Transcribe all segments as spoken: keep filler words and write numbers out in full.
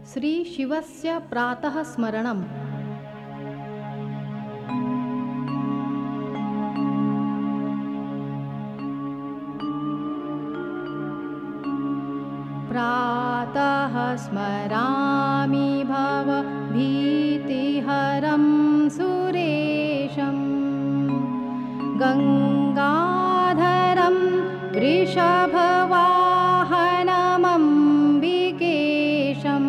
श्रीशिवस्य प्रातः स्मरणम्। प्रातः स्मरामि भव भीतिहरं सुरेशं गङ्गाधरं वृषभवाहनमम्बिकेशम्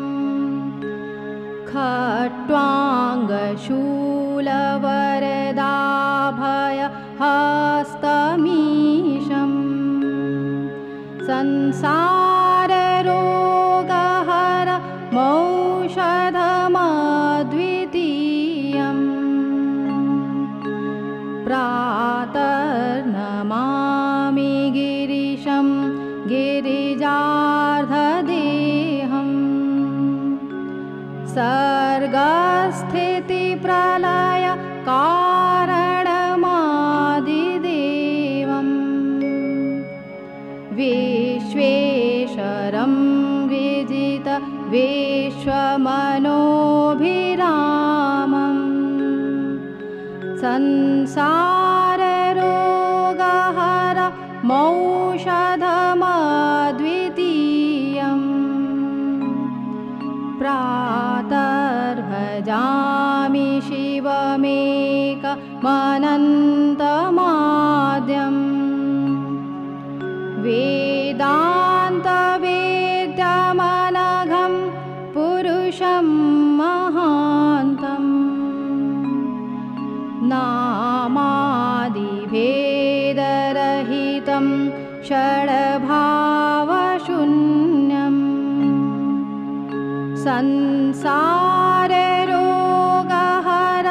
खट्वाङ्गशूलवरदाभयहस्तमीशम् संसाररोगहर मौषधमद्वितीयम् प्रातर्नमामि गिरिशं गिरिजार्धदेहम् सर्गस्थितिप्रलय कारणमादिदेवम् विश्वेश्वरं विजित विश्वमनोभिरामम् संसाररोगहर मौषधमद्वितीयम् प्रातर्भजामि शिवमेकमनन्तमाद्यम् वेदान्तवेद्यमनघं पुरुषं महान्तम् नामादिभेदरहितं षड्भावशून्यम् संसाररोगहर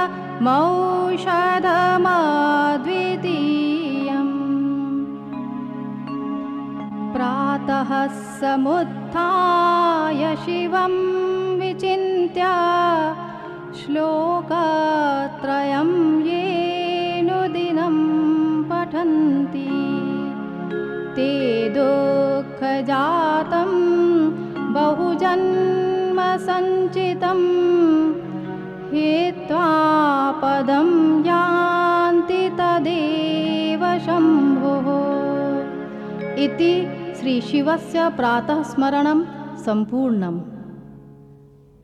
मौषधमद्वितीयम् प्रातः समुत्थाय शिवं विचिन्त्य श्लोकत्रयं ये नुदिनं पठन्ति ते दुःखजातं बहुजन्मसञ्चितं हित्वा पदं यान्ति तदेव शम्भोः। इति श्रीशिवस्य प्रातः स्मरणं सम्पूर्णम्।